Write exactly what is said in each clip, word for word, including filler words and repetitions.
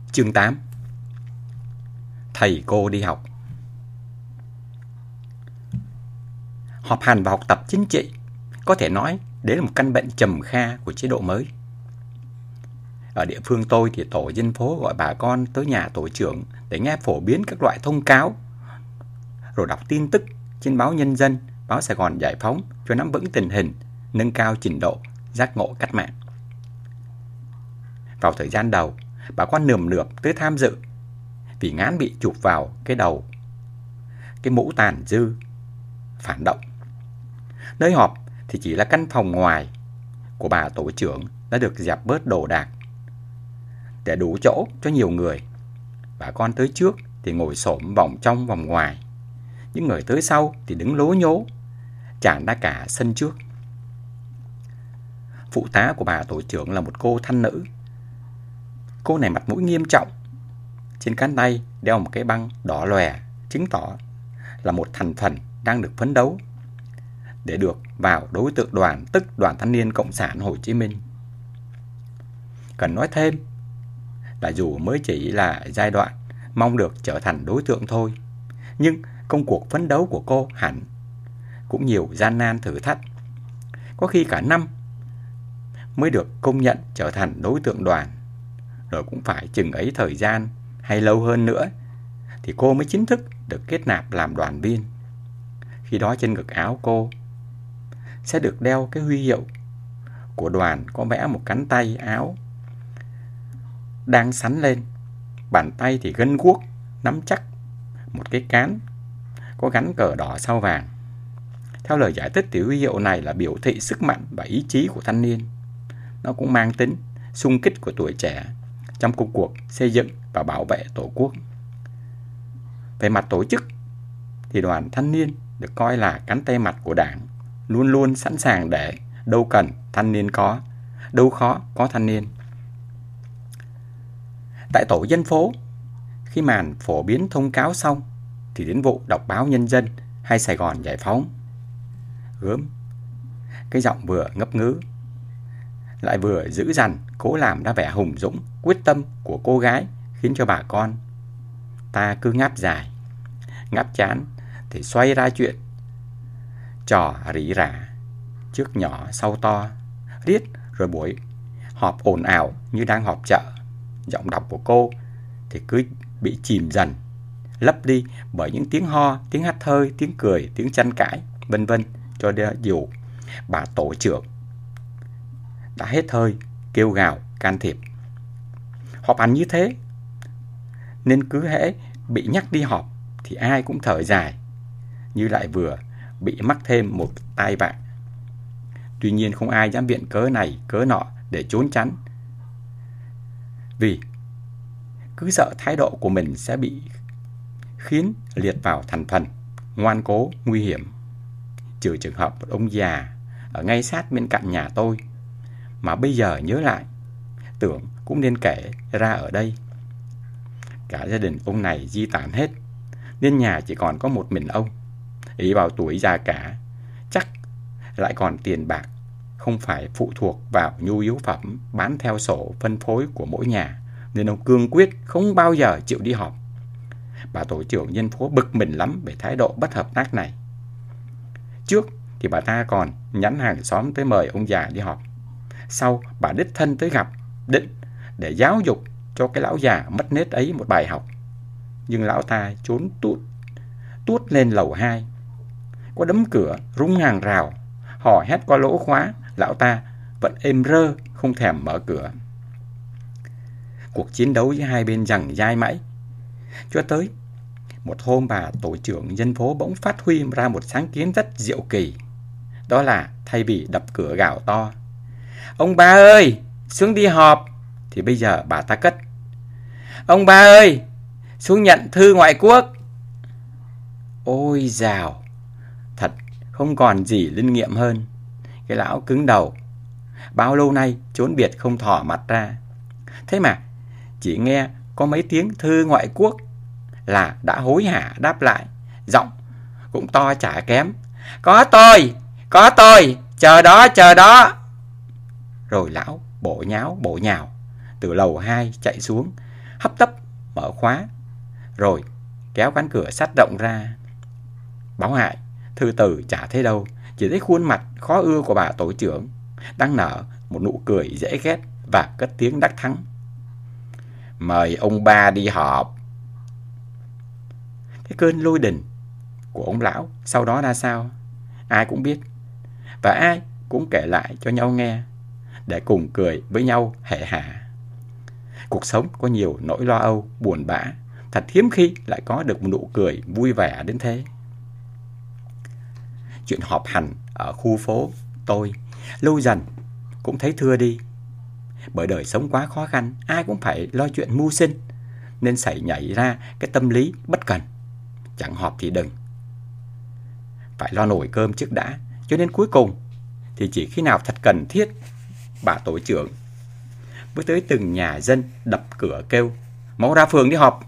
Chương tám. Thầy cô đi học. Họp hành và học tập chính trị có thể nói đấy là một căn bệnh trầm kha của chế độ mới. Ở địa phương tôi thì tổ dân phố gọi bà con tới nhà tổ trưởng để nghe phổ biến các loại thông cáo, rồi đọc tin tức trên báo Nhân dân, báo Sài Gòn Giải Phóng cho nắm vững tình hình, nâng cao trình độ giác ngộ cách mạng. Vào thời gian đầu, bà con nườm nượp tới tham dự vì ngán bị chụp vào cái đầu cái mũ tàn dư phản động. Nơi họp thì chỉ là căn phòng ngoài của bà tổ trưởng đã được dẹp bớt đồ đạc để đủ chỗ cho nhiều người. Bà con tới trước thì ngồi xổm vòng trong vòng ngoài, những người tới sau thì đứng lố nhố tràn ra cả sân trước. Phụ tá của bà tổ trưởng là một cô thanh nữ. Cô này mặt mũi nghiêm trọng, trên cánh tay đeo một cái băng đỏ lòe, chứng tỏ là một thành phần đang được phấn đấu để được vào đối tượng đoàn, tức Đoàn Thanh niên Cộng sản Hồ Chí Minh. Cần nói thêm là dù mới chỉ là giai đoạn mong được trở thành đối tượng thôi, nhưng công cuộc phấn đấu của cô hẳn cũng nhiều gian nan thử thách. Có khi cả năm mới được công nhận trở thành đối tượng đoàn, rồi cũng phải chừng ấy thời gian hay lâu hơn nữa thì cô mới chính thức được kết nạp làm đoàn viên. Khi đó trên ngực áo cô sẽ được đeo cái huy hiệu của đoàn có vẽ một cánh tay áo đang sắn lên, bàn tay thì gân guốc nắm chắc một cái cán có gắn cờ đỏ sao vàng. Theo lời giải thích thì huy hiệu này là biểu thị sức mạnh và ý chí của thanh niên. Nó cũng mang tính xung kích của tuổi trẻ trong công cuộc xây dựng và bảo vệ Tổ quốc. Về mặt tổ chức thì đoàn thanh niên được coi là cánh tay mặt của Đảng, luôn luôn sẵn sàng để đâu cần thanh niên có, đâu khó có thanh niên. Tại tổ dân phố, khi màn phổ biến thông cáo xong thì đến vụ đọc báo Nhân dân hay Sài Gòn Giải Phóng. Gớm, cái giọng vừa ngấp ngứ lại vừa dữ dằn, cố làm ra vẻ hùng dũng, quyết tâm của cô gái, khiến cho bà con ta cứ ngáp dài, ngáp chán thì xoay ra chuyện trò rỉ rả, trước nhỏ sau to, riết rồi buổi họp ồn ào như đang họp chợ. Giọng đọc của cô thì cứ bị chìm dần, lấp đi bởi những tiếng ho, tiếng hắt hơi, tiếng cười, tiếng tranh cãi, vân vân, cho đến dù bà tổ trưởng đã hết hơi kêu gào can thiệp. Họp hành như thế nên cứ hễ bị nhắc đi họp thì ai cũng thở dài, như lại vừa bị mắc thêm một tai vạ. Tuy nhiên không ai dám viện cớ này cớ nọ để trốn tránh, vì cứ sợ thái độ của mình sẽ bị khiến liệt vào thành phần ngoan cố nguy hiểm. Trừ trường hợp một ông già ở ngay sát bên cạnh nhà tôi, mà bây giờ nhớ lại tưởng cũng nên kể ra ở đây. Cả gia đình ông này di tản hết, nên nhà chỉ còn có một mình ông. Ý vào tuổi già cả, chắc lại còn tiền bạc, không phải phụ thuộc vào nhu yếu phẩm bán theo sổ phân phối của mỗi nhà, nên ông cương quyết không bao giờ chịu đi họp. Bà tổ trưởng dân phố bực mình lắm về thái độ bất hợp tác này. Trước thì bà ta còn nhắn hàng xóm tới mời ông già đi họp. Sau bà đích thân tới gặp, định để giáo dục cho cái lão già mất nết ấy một bài học. Nhưng lão ta trốn tút tuốt lên lầu hai. Có đấm cửa, rung hàng rào, hò hét qua lỗ khóa, lão ta vẫn êm rơ, không thèm mở cửa. Cuộc chiến đấu với hai bên giằng dai mãi, cho tới một hôm bà tổ trưởng dân phố bỗng phát huy ra một sáng kiến rất diệu kỳ. Đó là thay vì đập cửa gào to "Ông ba ơi, xuống đi họp", thì bây giờ bà ta cất "Ông ba ơi, xuống nhận thư ngoại quốc". Ôi dào, thật không còn gì linh nghiệm hơn. Cái lão cứng đầu, bao lâu nay trốn biệt không thò mặt ra, thế mà chỉ nghe có mấy tiếng thư ngoại quốc là đã hối hả đáp lại, giọng cũng to chả kém: "Có tôi, có tôi, chờ đó, chờ đó". Rồi lão bổ nháo bổ nhào từ lầu hai chạy xuống, hấp tấp mở khóa, rồi kéo cánh cửa sắt rộng ra. Báo hại, thư từ chả thấy đâu, chỉ thấy khuôn mặt khó ưa của bà tổ trưởng đang nở một nụ cười dễ ghét và cất tiếng đắc thắng: "Mời ông ba đi họp." Cái cơn lôi đình của ông lão sau đó ra sao, ai cũng biết, và ai cũng kể lại cho nhau nghe để cùng cười với nhau hể hả. Cuộc sống có nhiều nỗi lo âu, buồn bã, thật hiếm khi lại có được một nụ cười vui vẻ đến thế. Chuyện họp hành ở khu phố tôi lâu dần cũng thấy thưa đi. Bởi đời sống quá khó khăn, ai cũng phải lo chuyện mưu sinh, nên xảy nhảy ra cái tâm lý bất cần. Chẳng họp thì đừng, phải lo nổi cơm trước đã. Cho nên cuối cùng thì chỉ khi nào thật cần thiết, bà tổ trưởng mới tới từng nhà dân đập cửa kêu: "Mau ra phường đi họp."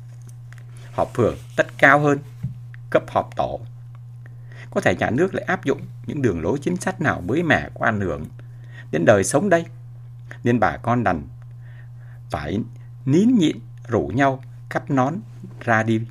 Họp phường tất cao hơn cấp họp tổ. Có thể nhà nước lại áp dụng những đường lối chính sách nào mới mẻ có ảnh hưởng đến đời sống đây, nên bà con đành phải nín nhịn rủ nhau cắt nón ra đi.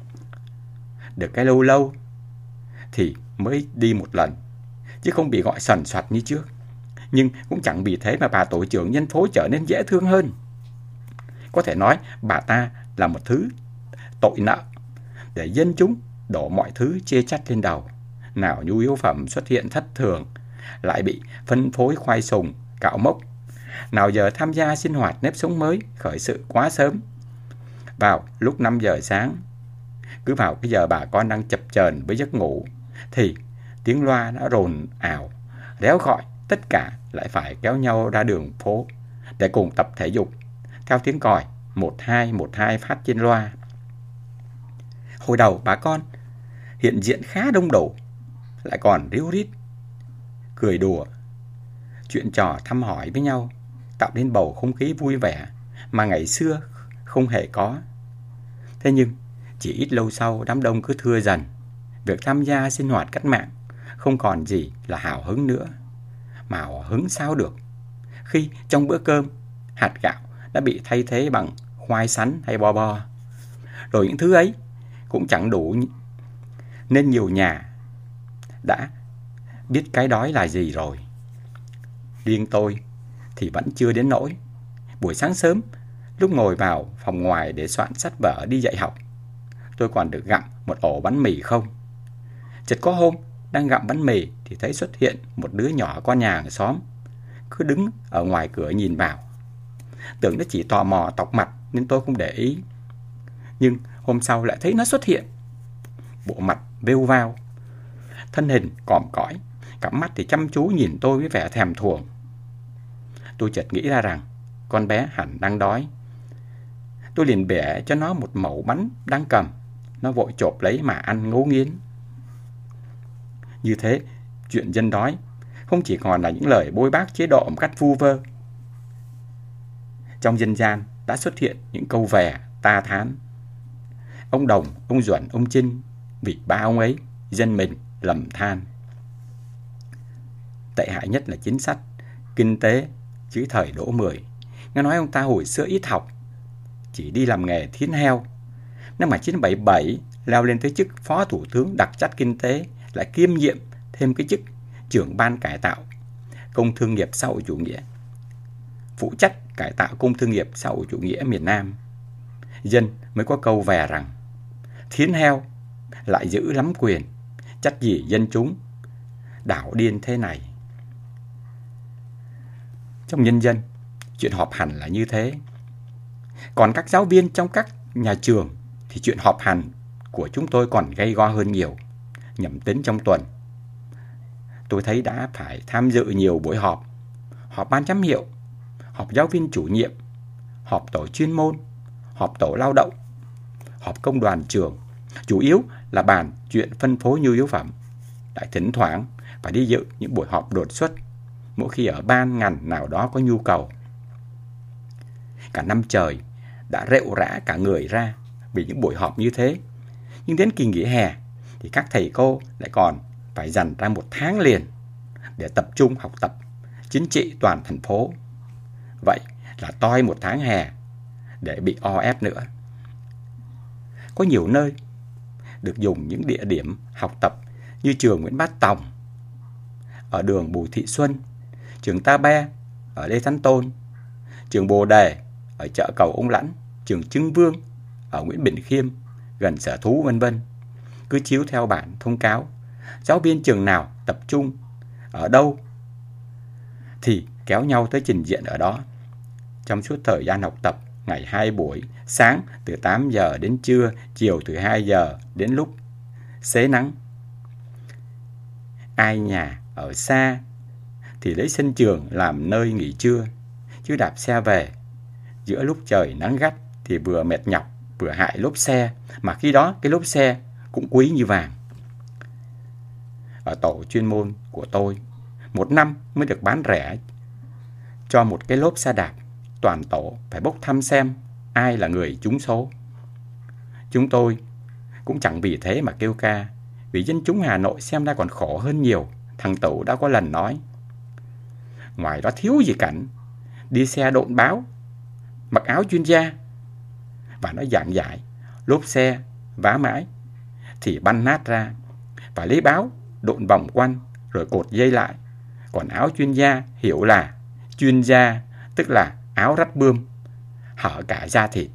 Được cái lâu lâu thì mới đi một lần, chứ không bị gọi sần soạt như trước. Nhưng cũng chẳng vì thế mà bà tổ trưởng nhân phố trở nên dễ thương hơn. Có thể nói bà ta là một thứ tội nợ để dân chúng đổ mọi thứ chê trách lên đầu. Nào nhu yếu phẩm xuất hiện thất thường, lại bị phân phối khoai sùng, cạo mốc. Nào giờ tham gia sinh hoạt nếp sống mới khởi sự quá sớm, vào lúc năm giờ sáng. Cứ vào cái giờ bà con đang chập chờn với giấc ngủ thì tiếng loa đã rồn ào, réo gọi tất cả lại phải kéo nhau ra đường phố để cùng tập thể dục theo tiếng còi một hai một hai phát trên loa. Hồi đầu bà con hiện diện khá đông đủ, lại còn ríu rít, cười đùa, chuyện trò thăm hỏi với nhau, tạo nên bầu không khí vui vẻ mà ngày xưa không hề có. Thế nhưng chỉ ít lâu sau, đám đông cứ thưa dần, việc tham gia sinh hoạt cách mạng không còn gì là hào hứng nữa. Mà hào hứng sao được khi trong bữa cơm hạt gạo đã bị thay thế bằng khoai sắn hay bo bo. Rồi những thứ ấy cũng chẳng đủ, nên nhiều nhà đã biết cái đói là gì rồi. Riêng tôi thì vẫn chưa đến nỗi. Buổi sáng sớm, lúc ngồi vào phòng ngoài để soạn sách vở đi dạy học, tôi còn được gặm một ổ bánh mì không. Chợt có hôm đang gặm bánh mì thì thấy xuất hiện một đứa nhỏ con nhà hàng xóm, cứ đứng ở ngoài cửa nhìn vào. Tưởng nó chỉ tò mò tọc mặt nên tôi không để ý. Nhưng hôm sau lại thấy nó xuất hiện, bộ mặt vêu vao, thân hình còm cõi, cặp mắt thì chăm chú nhìn tôi với vẻ thèm thuồng. Tôi chợt nghĩ ra rằng con bé hẳn đang đói. Tôi liền bẻ cho nó một mẩu bánh đang cầm. Nó vội chộp lấy mà ăn ngấu nghiến. Như thế, chuyện dân đói không chỉ còn là những lời bôi bác chế độ một cách vu vơ. Trong dân gian đã xuất hiện những câu về ta thán: ông Đồng, ông Duẩn, ông Trinh, vì ba ông ấy dân mình lầm than. Tệ hại nhất là chính sách kinh tế dưới thời Đỗ Mười. Nghe nói ông ta hồi xưa ít học, chỉ đi làm nghề thiến heo. Năm một nghìn chín trăm bảy mươi bảy leo lên tới chức phó thủ tướng đặc trách kinh tế, lại kiêm nhiệm thêm cái chức trưởng ban cải tạo công thương nghiệp xã hội chủ nghĩa, phụ trách cải tạo công thương nghiệp xã hội chủ nghĩa miền Nam. Dân mới có câu về rằng thiến heo lại giữ lắm quyền, trách gì dân chúng đảo điên thế này. Trong nhân dân, chuyện họp hành là như thế. Còn các giáo viên trong các nhà trường thì chuyện họp hành của chúng tôi còn gay go hơn nhiều. Nhẩm tính trong tuần, tôi thấy đã phải tham dự nhiều buổi họp: họp ban giám hiệu, họp giáo viên chủ nhiệm, họp tổ chuyên môn, họp tổ lao động, họp công đoàn trường. Chủ yếu là bàn chuyện phân phối nhu yếu phẩm. Lại thỉnh thoảng phải đi dự những buổi họp đột xuất mỗi khi ở ban ngành nào đó có nhu cầu. Cả năm trời đã rệu rã cả người ra vì những buổi họp như thế. Nhưng đến kỳ nghỉ hè thì các thầy cô lại còn phải dành ra một tháng liền để tập trung học tập chính trị toàn thành phố. Vậy là toi một tháng hè để bị o ép nữa. Có nhiều nơi được dùng những địa điểm học tập như trường Nguyễn Bá Tòng ở đường Bùi Thị Xuân, trường Ta Be ở Lê Thánh Tôn, trường Bồ Đề ở chợ Cầu Ông Lãnh, trường Trưng Vương ở Nguyễn Bỉnh Khiêm gần sở thú vân vân. Cứ chiếu theo bản thông cáo, giáo viên trường nào tập trung ở đâu thì kéo nhau tới trình diện ở đó. Trong suốt thời gian học tập, ngày hai buổi, sáng từ tám giờ đến trưa, chiều từ hai giờ đến lúc xế nắng. Ai nhà ở xa thì lấy sân trường làm nơi nghỉ trưa, chứ đạp xe về giữa lúc trời nắng gắt thì vừa mệt nhọc vừa hại lốp xe, mà khi đó cái lốp xe cũng quý như vàng. Ở tổ chuyên môn của tôi, một năm mới được bán rẻ cho một cái lốp xe đạp. Toàn tổ phải bốc thăm xem ai là người trúng số. Chúng tôi cũng chẳng vì thế mà kêu ca, vì dân chúng Hà Nội xem ra còn khổ hơn nhiều. Thằng Tửu đã có lần nói, ngoài đó thiếu gì cảnh, đi xe độn báo, mặc áo chuyên gia. Và nó giảng giải, lốp xe vá mãi thì băng nát ra, phải lấy báo độn vòng quanh rồi cột dây lại. Còn áo chuyên gia hiểu là chuyên gia, tức là áo rách bươm, hở cả da thịt.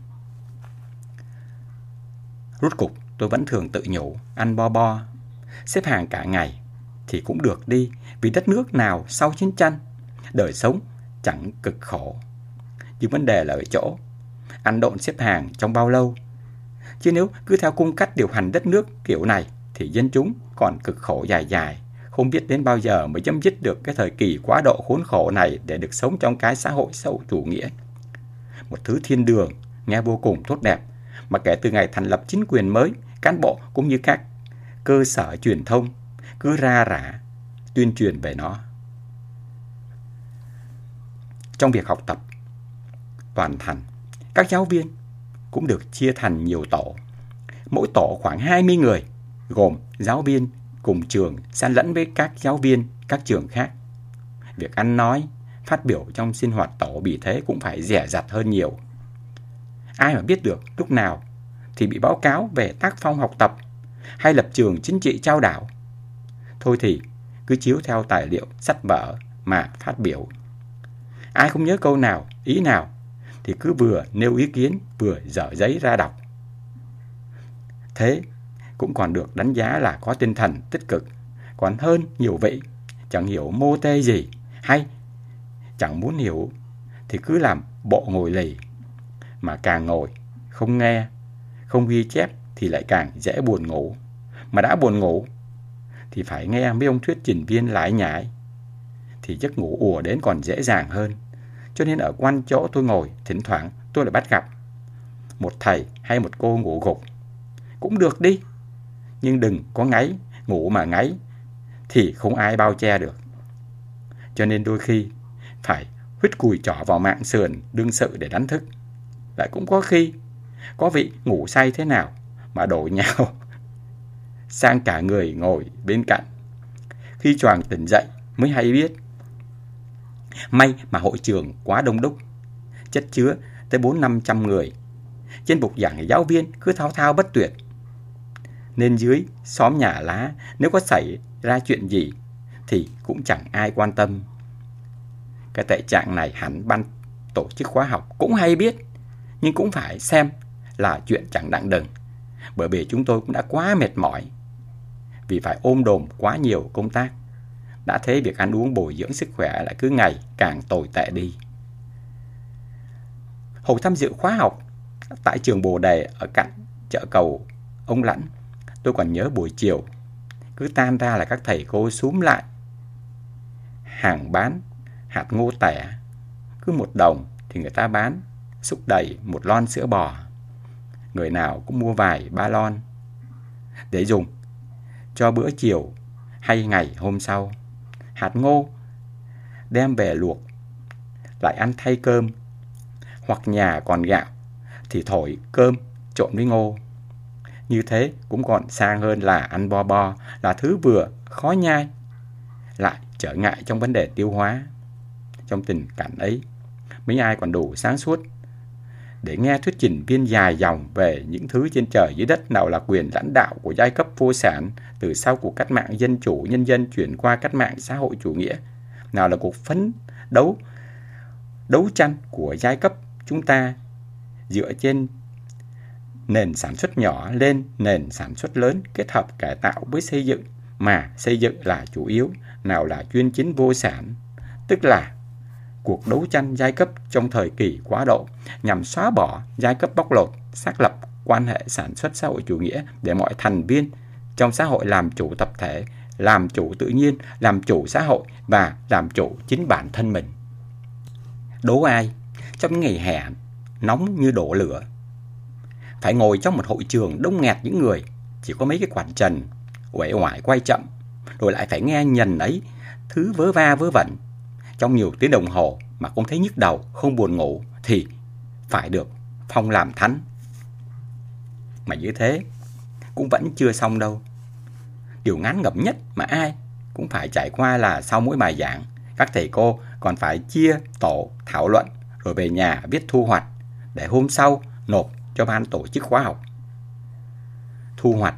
Rốt cục tôi vẫn thường tự nhủ, ăn bo bo, xếp hàng cả ngày thì cũng được đi, vì đất nước nào sau chiến tranh, đời sống chẳng cực khổ. Nhưng vấn đề là ở chỗ, ăn độn xếp hàng trong bao lâu? Chứ nếu cứ theo cung cách điều hành đất nước kiểu này thì dân chúng còn cực khổ dài dài, không biết đến bao giờ mới chấm dứt được cái thời kỳ quá độ khốn khổ này để được sống trong cái xã hội xã hội chủ nghĩa. Một thứ thiên đường nghe vô cùng tốt đẹp, mà kể từ ngày thành lập chính quyền mới, cán bộ cũng như các cơ sở truyền thông cứ ra rả tuyên truyền về nó. Trong việc học tập toàn thành, các giáo viên cũng được chia thành nhiều tổ. Mỗi tổ khoảng hai mươi người, gồm giáo viên cùng trường san lẫn với các giáo viên các trường khác. Việc ăn nói, phát biểu trong sinh hoạt tổ bị thế cũng phải dè dặt hơn nhiều. Ai mà biết được lúc nào thì bị báo cáo về tác phong học tập hay lập trường chính trị chao đảo. Thôi thì cứ chiếu theo tài liệu sách vở mà phát biểu. Ai không nhớ câu nào, ý nào thì cứ vừa nêu ý kiến vừa dở giấy ra đọc. Thế cũng còn được đánh giá là có tinh thần tích cực, còn hơn nhiều vị chẳng hiểu mô tê gì hay chẳng muốn hiểu thì cứ làm bộ ngồi lì, mà càng ngồi không nghe, không ghi chép thì lại càng dễ buồn ngủ. Mà đã buồn ngủ thì phải nghe mấy ông thuyết trình viên lải nhải thì giấc ngủ ùa đến còn dễ dàng hơn. Cho nên ở quanh chỗ tôi ngồi, thỉnh thoảng tôi lại bắt gặp một thầy hay một cô ngủ gục. Cũng được đi, nhưng đừng có ngáy, ngủ mà ngáy thì không ai bao che được. Cho nên đôi khi phải huýt cùi trỏ vào mạng sườn đương sự để đánh thức. Lại cũng có khi có vị ngủ say thế nào mà đổ nhào sang cả người ngồi bên cạnh. Khi choàng tỉnh dậy mới hay biết. May mà hội trường quá đông đúc, chất chứa tới bốn năm trăm người. Trên bục giảng giáo viên cứ thao thao bất tuyệt, nên dưới xóm nhà lá nếu có xảy ra chuyện gì thì cũng chẳng ai quan tâm. Cái tệ trạng này hẳn ban tổ chức khóa học cũng hay biết, nhưng cũng phải xem là chuyện chẳng đặng đừng, bởi vì chúng tôi cũng đã quá mệt mỏi vì phải ôm đồm quá nhiều công tác. Đã thế việc ăn uống bồi dưỡng sức khỏe lại cứ ngày càng tồi tệ đi. Hồi tham dự khóa học tại trường Bồ Đề ở cạnh chợ Cầu Ông Lãnh, tôi còn nhớ buổi chiều cứ tan ra là các thầy cô xúm lại hàng bán hạt ngô tẻ. Cứ một đồng thì người ta bán xúc đầy một lon sữa bò. Người nào cũng mua vài ba lon để dùng cho bữa chiều hay ngày hôm sau. Hạt ngô đem về luộc lại ăn thay cơm, hoặc nhà còn gạo thì thổi cơm trộn với ngô. Như thế cũng còn sang hơn là ăn bo bo, là thứ vừa khó nhai lại trở ngại trong vấn đề tiêu hóa. Trong tình cảnh ấy, mấy ai còn đủ sáng suốt để nghe thuyết trình viên dài dòng về những thứ trên trời dưới đất, nào là quyền lãnh đạo của giai cấp vô sản từ sau cuộc cách mạng dân chủ nhân dân chuyển qua cách mạng xã hội chủ nghĩa, nào là cuộc phấn đấu đấu tranh của giai cấp chúng ta dựa trên nền sản xuất nhỏ lên nền sản xuất lớn, kết hợp cải tạo với xây dựng, mà xây dựng là chủ yếu, nào là chuyên chính vô sản, tức là cuộc đấu tranh giai cấp trong thời kỳ quá độ nhằm xóa bỏ giai cấp bóc lột, xác lập quan hệ sản xuất xã hội chủ nghĩa để mọi thành viên trong xã hội làm chủ tập thể, làm chủ tự nhiên, làm chủ xã hội và làm chủ chính bản thân mình. Đố ai trong ngày hè nóng như đổ lửa phải ngồi trong một hội trường đông nghẹt những người, chỉ có mấy cái quạt trần uể oải quay chậm, rồi lại phải nghe nhần ấy thứ vớ va vớ vẩn trong nhiều tiếng đồng hồ mà không thấy nhức đầu, không buồn ngủ, thì phải được phong làm thánh. Mà như thế cũng vẫn chưa xong đâu. Điều ngán ngẩm nhất mà ai cũng phải trải qua là sau mỗi bài giảng, các thầy cô còn phải chia tổ thảo luận rồi về nhà viết thu hoạch để hôm sau nộp cho ban tổ chức khóa học. Thu hoạch.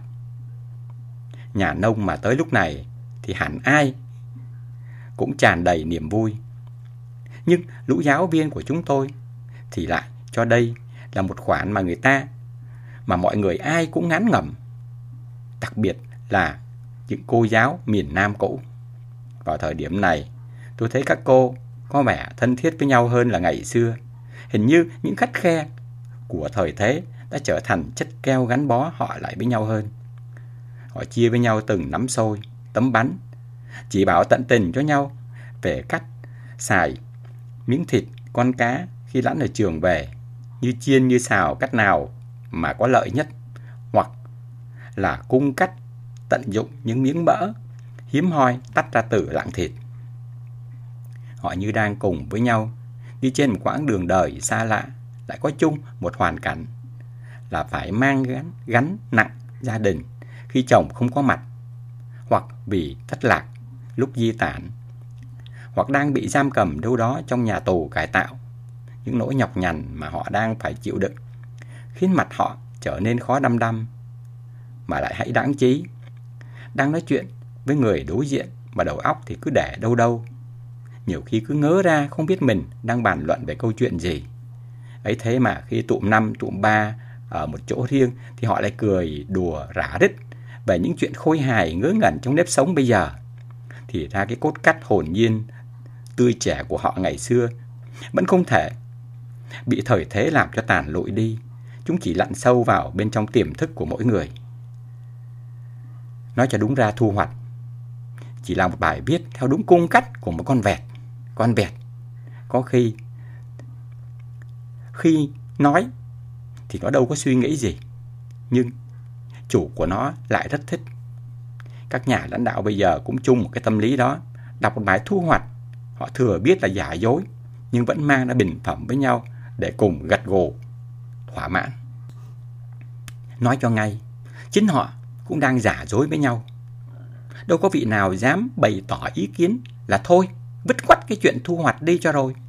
Nhà nông mà tới lúc này thì hẳn ai cũng tràn đầy niềm vui. Nhưng lũ giáo viên của chúng tôi thì lại cho đây là một khoản mà người ta, mà mọi người ai cũng ngán ngẩm. Đặc biệt là những cô giáo miền Nam cũ. Vào thời điểm này, tôi thấy các cô có vẻ thân thiết với nhau hơn là ngày xưa. Hình như những khắt khe của thời thế đã trở thành chất keo gắn bó họ lại với nhau hơn. Họ chia với nhau từng nắm xôi, tấm bánh, chỉ bảo tận tình cho nhau về cách xài miếng thịt, con cá khi lãnh ở trường về, như chiên như xào cách nào mà có lợi nhất, hoặc là cung cách tận dụng những miếng mỡ hiếm hoi tách ra từ lạng thịt. Họ như đang cùng với nhau đi trên một quãng đường đời xa lạ, lại có chung một hoàn cảnh là phải mang gánh, gánh nặng gia đình khi chồng không có mặt, hoặc vì thất lạc lúc di tản, hoặc đang bị giam cầm đâu đó trong nhà tù cải tạo. Những nỗi nhọc nhằn mà họ đang phải chịu đựng khiến mặt họ trở nên khó đăm đăm, mà lại hãy đáng chí. Đang nói chuyện với người đối diện mà đầu óc thì cứ để đâu đâu. Nhiều khi cứ ngớ ra không biết mình đang bàn luận về câu chuyện gì. Ấy thế mà khi tụm năm, tụm ba ở một chỗ riêng thì họ lại cười đùa rả rích về những chuyện khôi hài ngớ ngẩn trong nếp sống bây giờ. Thì ra cái cốt cách hồn nhiên tươi trẻ của họ ngày xưa vẫn không thể bị thời thế làm cho tàn lụi đi. Chúng chỉ lặn sâu vào bên trong tiềm thức của mỗi người. Nói cho đúng ra, Thu Hoạch chỉ là một bài viết theo đúng cung cách của một con vẹt. Con vẹt có khi Khi nói thì nó đâu có suy nghĩ gì, nhưng chủ của nó lại rất thích. Các nhà lãnh đạo bây giờ cũng chung một cái tâm lý đó. Đọc một bài Thu Hoạch, họ thừa biết là giả dối, nhưng vẫn mang ra bình phẩm với nhau để cùng gật gù thỏa mãn. Nói cho ngay, chính họ cũng đang giả dối với nhau. Đâu có vị nào dám bày tỏ ý kiến là thôi, vứt quắt cái chuyện Thu Hoạch đi cho rồi.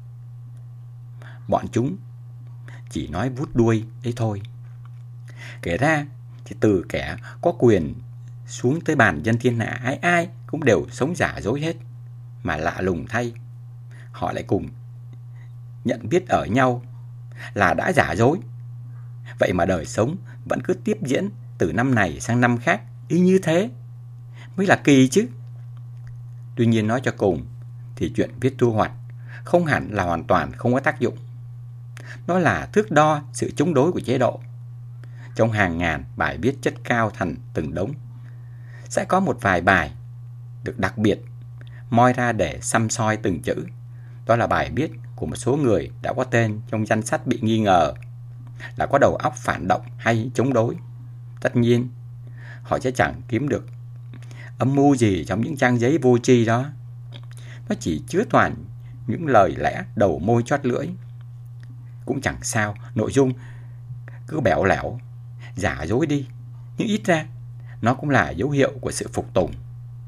Bọn chúng chỉ nói vút đuôi đấy thôi. Kể ra thì từ kẻ có quyền xuống tới bàn dân thiên hạ, ai ai cũng đều sống giả dối hết. Mà lạ lùng thay, họ lại cùng nhận biết ở nhau là đã giả dối. Vậy mà đời sống vẫn cứ tiếp diễn từ năm này sang năm khác y như thế, mới là kỳ chứ. Tuy nhiên nói cho cùng thì chuyện viết Thu Hoạch không hẳn là hoàn toàn không có tác dụng. Nó là thước đo sự chống đối của chế độ. Trong hàng ngàn bài viết chất cao thành từng đống, sẽ có một vài bài được đặc biệt moi ra để săm soi từng chữ. Đó là bài viết của một số người đã có tên trong danh sách bị nghi ngờ là có đầu óc phản động hay chống đối. Tất nhiên, họ sẽ chẳng kiếm được âm mưu gì trong những trang giấy vô tri đó. Nó chỉ chứa toàn những lời lẽ đầu môi chót lưỡi. Cũng chẳng sao, nội dung cứ bẽo lẽo, giả dối đi, nhưng ít ra nó cũng là dấu hiệu của sự phục tùng.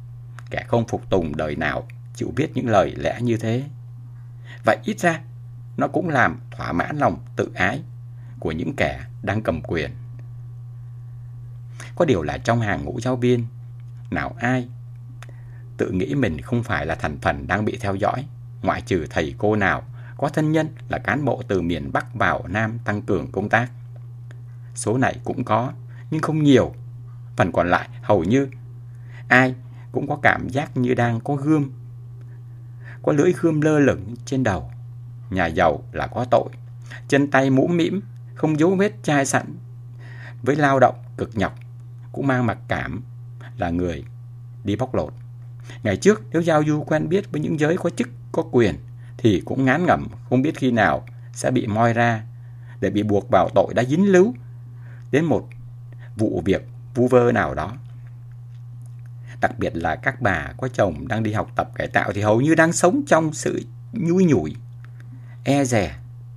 Kẻ không phục tùng đời nào chịu viết những lời lẽ như thế. Vậy ít ra nó cũng làm thỏa mãn lòng tự ái của những kẻ đang cầm quyền. Có điều là trong hàng ngũ giáo viên, nào ai tự nghĩ mình không phải là thành phần đang bị theo dõi, ngoại trừ thầy cô nào có thân nhân là cán bộ từ miền Bắc vào Nam tăng cường công tác. Số này cũng có, nhưng không nhiều. Phần còn lại hầu như ai cũng có cảm giác như đang có gươm, có lưỡi gươm lơ lửng trên đầu. Nhà giàu là có tội, chân tay mũm mĩm, không dấu vết chai sẵn, với lao động cực nhọc, cũng mang mặc cảm là người đi bóc lột. Ngày trước nếu giao du quen biết với những giới có chức, có quyền, thì cũng ngán ngẩm không biết khi nào sẽ bị moi ra để bị buộc vào tội đã dính líu đến một vụ việc vu vơ nào đó. Đặc biệt là các bà có chồng đang đi học tập cải tạo thì hầu như đang sống trong sự nhui nhủi, e dè,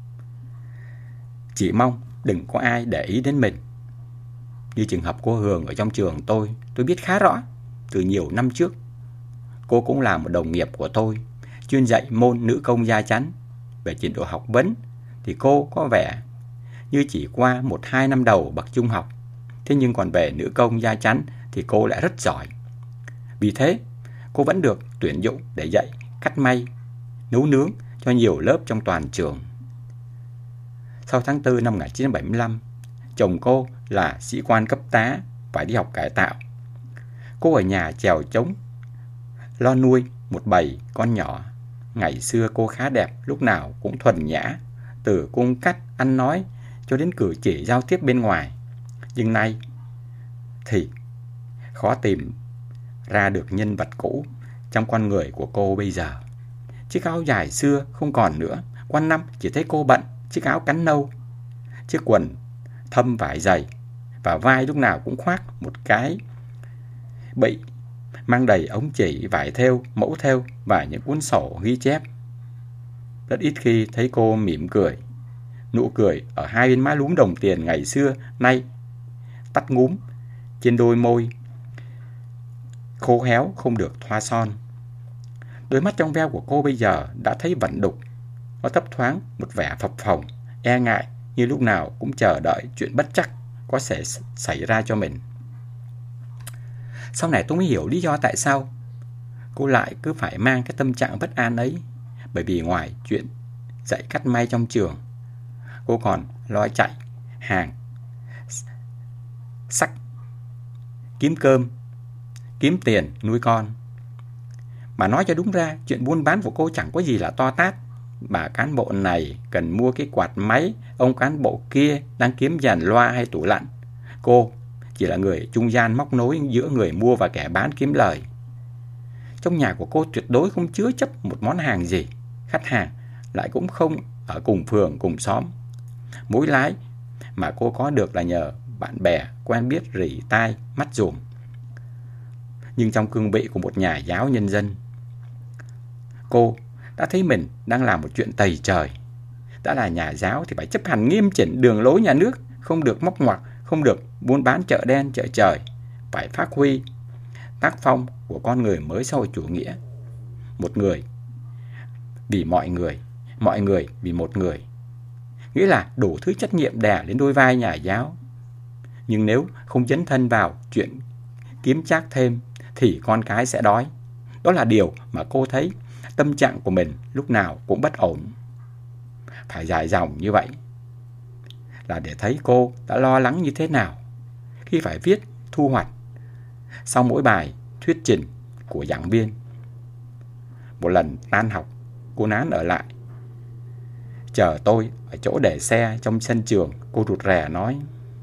chỉ mong đừng có ai để ý đến mình. Như trường hợp cô Hường ở trong trường tôi, tôi biết khá rõ. Từ nhiều năm trước, cô cũng là một đồng nghiệp của tôi, chuyên dạy môn nữ công gia chắn. Về trình độ học vấn thì cô có vẻ như chỉ qua một hai năm đầu bậc trung học. Thế nhưng còn về nữ công gia chắn thì cô lại rất giỏi. Vì thế, cô vẫn được tuyển dụng để dạy cắt may, nấu nướng cho nhiều lớp trong toàn trường. Sau tháng tư năm một nghìn chín trăm bảy mươi lăm, chồng cô là sĩ quan cấp tá phải đi học cải tạo. Cô ở nhà chèo trống, lo nuôi một bầy con nhỏ. Ngày xưa cô khá đẹp, lúc nào cũng thuần nhã, từ cung cách, ăn nói cho đến cử chỉ giao tiếp bên ngoài. Nhưng nay thì khó tìm ra được nhân vật cũ trong con người của cô bây giờ. Chiếc áo dài xưa không còn nữa, quanh năm chỉ thấy cô bận chiếc áo cánh nâu, chiếc quần thâm vải dày, và vai lúc nào cũng khoác một cái bị mang đầy ống chỉ, vải thêu, mẫu thêu và những cuốn sổ ghi chép. Rất ít khi thấy cô mỉm cười. Nụ cười ở hai bên má lúm đồng tiền ngày xưa nay tắt ngúm trên đôi môi khô héo không được thoa son. Đôi mắt trong veo của cô bây giờ đã thấy vẩn đục, nó thấp thoáng một vẻ phập phồng, e ngại, như lúc nào cũng chờ đợi chuyện bất trắc có thể xảy ra cho mình. Sau này tôi mới hiểu lý do tại sao cô lại cứ phải mang cái tâm trạng bất an ấy. Bởi vì ngoài chuyện dạy cắt may trong trường, cô còn lo chạy hàng sắc, kiếm cơm, kiếm tiền nuôi con. Mà nói cho đúng ra, chuyện buôn bán của cô chẳng có gì là to tát. Bà cán bộ này cần mua cái quạt máy, ông cán bộ kia đang kiếm dàn loa hay tủ lạnh. Cô chỉ là người trung gian móc nối giữa người mua và kẻ bán kiếm lời. Trong nhà của cô tuyệt đối không chứa chấp một món hàng gì. Khách hàng lại cũng không ở cùng phường, cùng xóm. Mối lái mà cô có được là nhờ bạn bè quen biết rỉ tai mắt dùm. Nhưng trong cương vị của một nhà giáo nhân dân, cô đã thấy mình đang làm một chuyện tày trời. Đã là nhà giáo thì phải chấp hành nghiêm chỉnh đường lối nhà nước, không được móc ngoặc, không được buôn bán chợ đen chợ trời, phải phát huy tác phong của con người mới xã hội chủ nghĩa. Một người vì mọi người, mọi người vì một người. Nghĩa là đủ thứ trách nhiệm đè lên đôi vai nhà giáo. Nhưng nếu không dấn thân vào chuyện kiếm trác thêm thì con cái sẽ đói. Đó là điều mà cô thấy tâm trạng của mình lúc nào cũng bất ổn. Phải dài dòng như vậy là để thấy cô đã lo lắng như thế nào khi phải viết thu hoạch sau mỗi bài thuyết trình của giảng viên. Một lần tan học, cô Nán ở lại chờ tôi ở chỗ để xe trong sân trường. Cô rụt rè nói: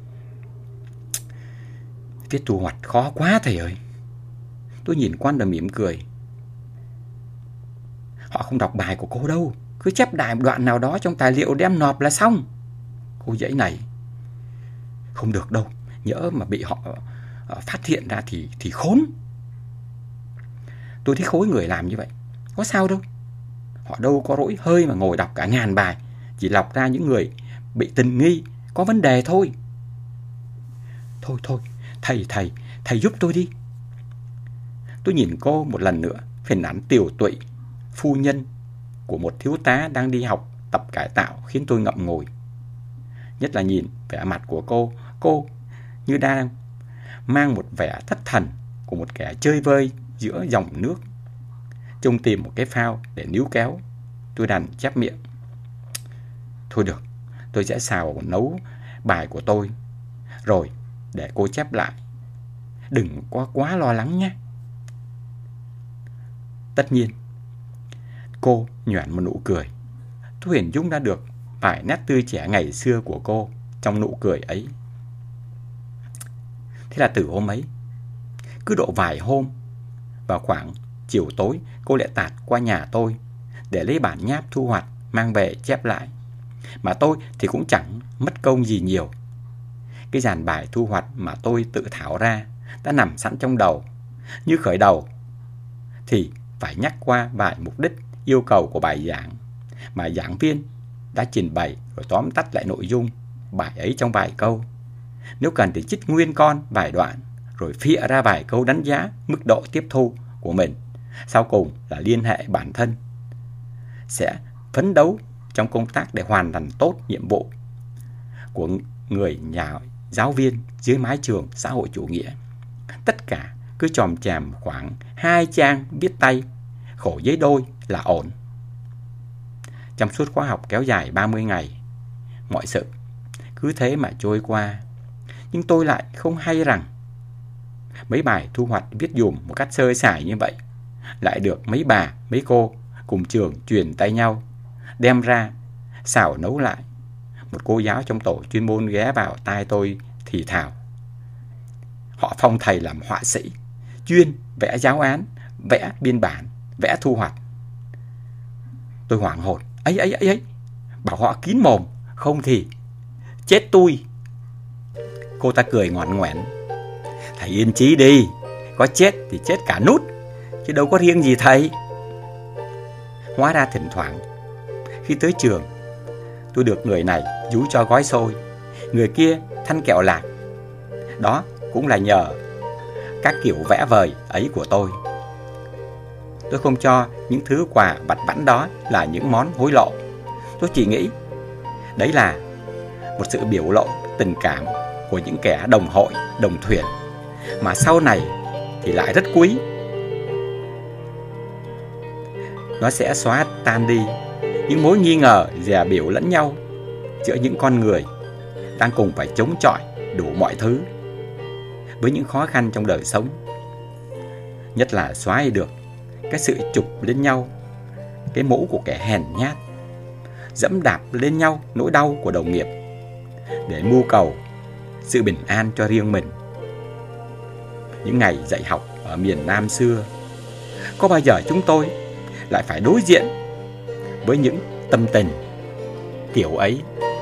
viết thu hoạch khó quá thầy ơi. Tôi nhìn quanh rồi mỉm cười. Họ không đọc bài của cô đâu, cứ chép đại đoạn nào đó trong tài liệu đem nộp là xong. Cô dãy này: không được đâu, nhỡ mà bị họ phát hiện ra thì, thì khốn. Tôi thấy khối người làm như vậy, có sao đâu. Họ đâu có rỗi hơi mà ngồi đọc cả ngàn bài, chỉ lọc ra những người bị tình nghi, có vấn đề thôi. Thôi thôi, thầy, thầy, thầy giúp tôi đi. Tôi nhìn cô một lần nữa, hình ảnh tiều tụy, phu nhân của một thiếu tá đang đi học tập cải tạo khiến tôi ngậm ngùi. Nhất là nhìn vẻ mặt của cô, cô như đang mang một vẻ thất thần của một kẻ chơi vơi giữa dòng nước. Trông tìm một cái phao để níu kéo, tôi đành chép miệng. Thôi được, tôi sẽ xào nấu bài của tôi, rồi để cô chép lại. Đừng quá quá lo lắng nhé. Tất nhiên, cô nhoẻn một nụ cười. Tôi hình dung ra được vài nét tươi trẻ ngày xưa của cô trong nụ cười ấy. Thế là từ hôm ấy, cứ độ vài hôm, vào khoảng chiều tối, cô lại tạt qua nhà tôi để lấy bản nháp thu hoạch mang về chép lại. Mà tôi thì cũng chẳng mất công gì nhiều. Cái dàn bài thu hoạch mà tôi tự thảo ra đã nằm sẵn trong đầu. Như khởi đầu thì phải nhắc qua vài mục đích yêu cầu của bài giảng mà giảng viên đã trình bày, rồi tóm tắt lại nội dung bài ấy trong vài câu. Nếu cần thì trích nguyên con vài đoạn, rồi phịa ra vài câu đánh giá mức độ tiếp thu của mình. Sau cùng là liên hệ bản thân sẽ phấn đấu trong công tác để hoàn thành tốt nhiệm vụ của người nhà giáo viên dưới mái trường xã hội chủ nghĩa. Tất cả cứ chòm chàm khoảng hai trang viết tay, khổ giấy đôi là ổn. Trong suốt khóa học kéo dài ba mươi ngày, mọi sự cứ thế mà trôi qua. Nhưng tôi lại không hay rằng mấy bài thu hoạch viết dùm một cách sơ sài như vậy lại được mấy bà, mấy cô cùng trường truyền tay nhau đem ra xào nấu lại. Một cô giáo trong tổ chuyên môn ghé vào tai tôi thì thào: họ phong thầy làm họa sĩ, chuyên vẽ giáo án, vẽ biên bản, vẽ thu hoạch. Tôi hoảng hồn: ấy ấy ấy ấy, bảo họ kín mồm, không thì chết tôi. Cô ta cười ngoằn ngoèn: thầy yên chí đi, có chết thì chết cả nút, chứ đâu có riêng gì thầy. Hóa ra thỉnh thoảng khi tới trường, tôi được người này dú cho gói xôi, người kia thanh kẹo lạc. Đó cũng là nhờ các kiểu vẽ vời ấy của tôi. Tôi không cho những thứ quà vặt vãnh đó là những món hối lộ. Tôi chỉ nghĩ đấy là một sự biểu lộ tình cảm của những kẻ đồng hội, đồng thuyền, mà sau này thì lại rất quý. Nó sẽ xóa tan đi những mối nghi ngờ dè biểu lẫn nhau giữa những con người đang cùng phải chống chọi đủ mọi thứ với những khó khăn trong đời sống. Nhất là xóa đi được cái sự chụp lên nhau cái mũ của kẻ hèn nhát, dẫm đạp lên nhau nỗi đau của đồng nghiệp để mưu cầu sự bình an cho riêng mình. Những ngày dạy học ở miền Nam xưa, có bao giờ chúng tôi lại phải đối diện với những tâm tình kiểu ấy?